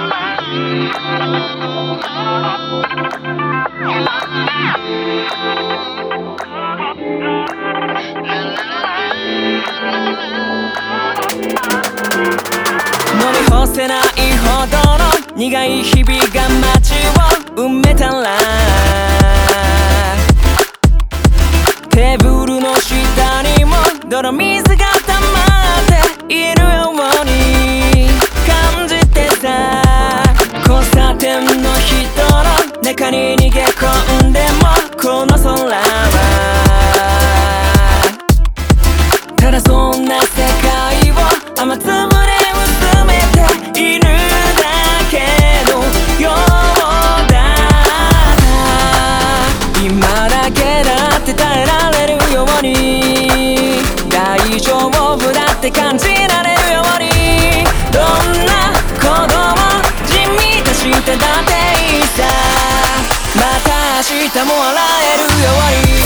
み干せないほどの苦い日々が街を埋めたら、テーブルの下にも泥水が溜まっているように感じてさ、交差点の人の中に逃げ込んでもこの空はただそんな世界を雨粒で薄めているだけのようだ。今だけだって耐えられるように、大丈夫だって感じられるように、どんな子供地味としてだっていいさ、また明日も笑えるように。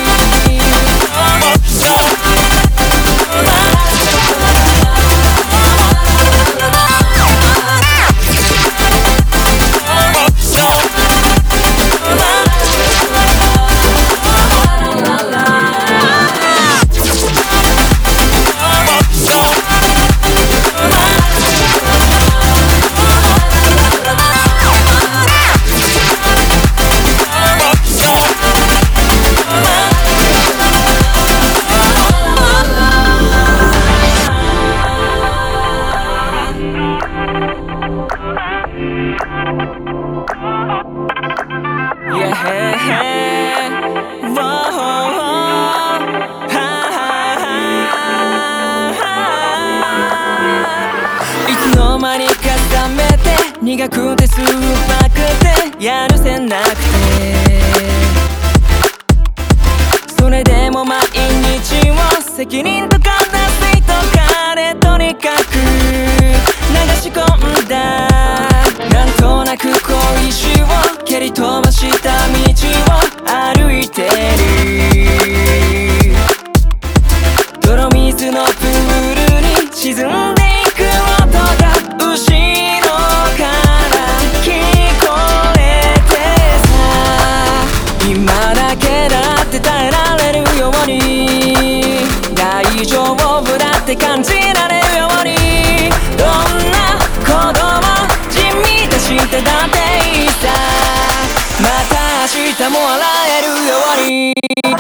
いつの間にか冷めて苦くて酸っぱくてやるせなくて、それでも毎日を責任とか脱水とかでとにかく流し込んだ。なんとなく小石を蹴り飛ばした道を歩いてる。泥水のプールに沈んでいく音が後ろから聞こえてさ、今だけだって耐えられるように、大丈夫だって感じられるように、どんな子供地味としてだっていいさ、また明日も笑えるように。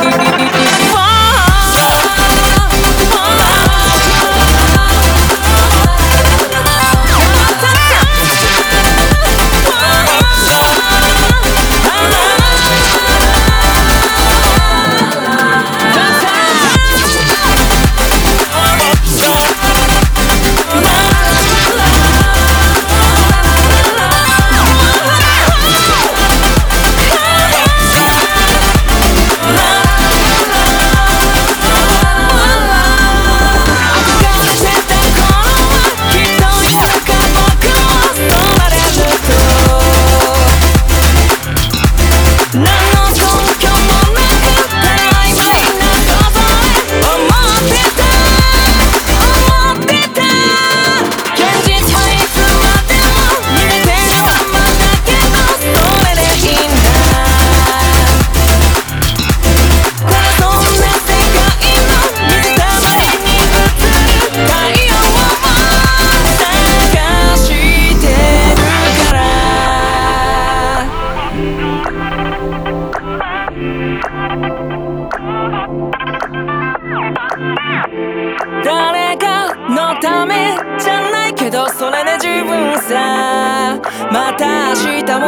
誰かのためじゃないけどそれで十分さ、また明日も